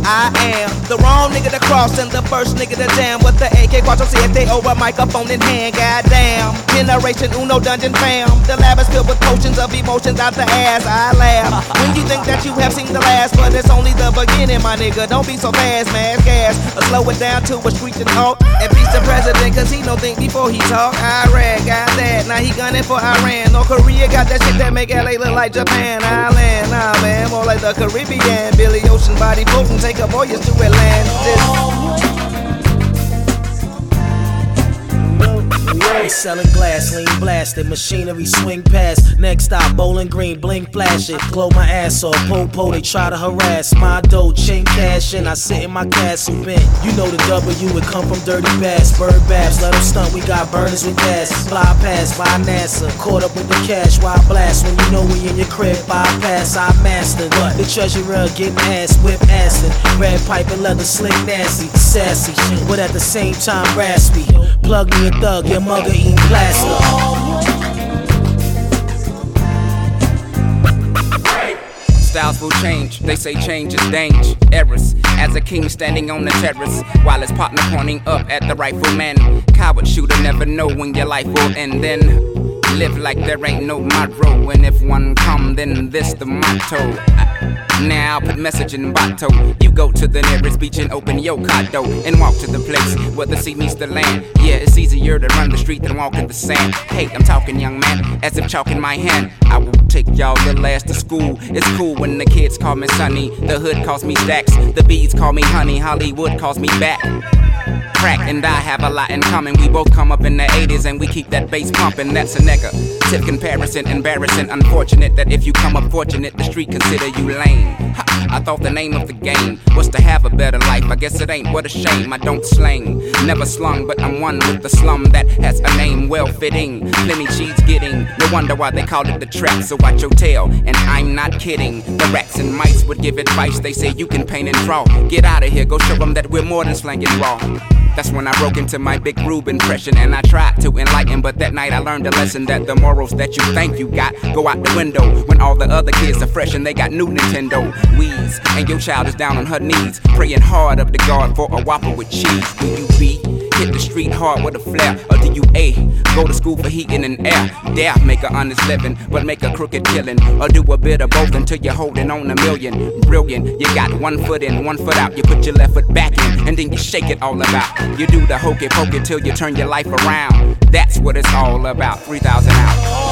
I am the wrong nigga to cross and the first nigga to jam with the AK-47 over microphone in hand. Goddamn, Generation Uno Dungeon fam. The lab is filled with potions of emotions out the ass. I laugh when you think that you have seen the last, but it's only the beginning, my nigga. Don't be so fast, man. Gas, or slow it down to a screeching halt. And peace to president, cause he don't think before he talk. Iraq got that, now he gunning for Iran. North Korea got that shit that make LA look like Japan. Island, nah man, more like the Caribbean. Billy Ocean body floating, take a voyage to Atlantis. Selling glass, lean blasted, machinery swing past. Next stop, Bowling Green, blink flash it. Glow my ass off, po, they try to harass. My dough, chain cash in, I sit in my castle bent. You know the W, it come from dirty bass. Bird babs, let them stunt, we got burners with gas. Fly past by NASA, caught up with the cash. Why blast when you know we in your crib? Bypass, I mastered. What? The treasurer getting ass, whip acid. Red pipe and leather, slick nasty, sassy shit, but at the same time raspy. Plug me a thug, your mother eating plastic. Styles will change, they say change is dangerous. As a king standing on the terrace, while his partner pointing up at the rifleman. Coward shooter, never know when your life will end. Then live like there ain't no tomorrow, and if one come, then this the motto. Now I'll put message in bottle. You go to the nearest beach and open your condo and walk to the place where the sea meets the land. Yeah, it's easier to run the street than walk in the sand. Hey, I'm talking young man, as if chalk in my hand. I will take y'all the last to school. It's cool when the kids call me Sonny, the hood calls me Stacks, the bees call me Honey, Hollywood calls me back. Crack and I have a lot in common. We both come up in the 80s and we keep that bass pumping. That's a negative comparison, embarrassing, unfortunate that if you come up fortunate, the street consider you lame. I thought the name of the game was to have a better life. I guess it ain't, what a shame. I don't slang, never slung, but I'm one with the slum that has a name well fitting. Plenty cheese getting, no wonder why they call it the trap. So watch your tail, and I'm not kidding. The rats and mice would give advice. They say you can paint and draw. Get out of here, go show them that we're more than slanging raw. That's when I broke into my Big Rube impression, and I tried to enlighten, but that night I learned a lesson that the morals that you think you got go out the window when all the other kids are fresh and they got new Nintendo Wii's, and your child is down on her knees praying hard up to God for a Whopper with cheese. Will you B, hit the street hard with a flare, or do you A, go to school for heating and air? Dare make a honest living, but make a crooked killing, or do a bit of both until you're holding on a million. Brilliant, you got 1 foot in, 1 foot out. You put your left foot back in, and then you shake it all about. You do the hokey pokey till you turn your life around. That's what it's all about. 3,000 out.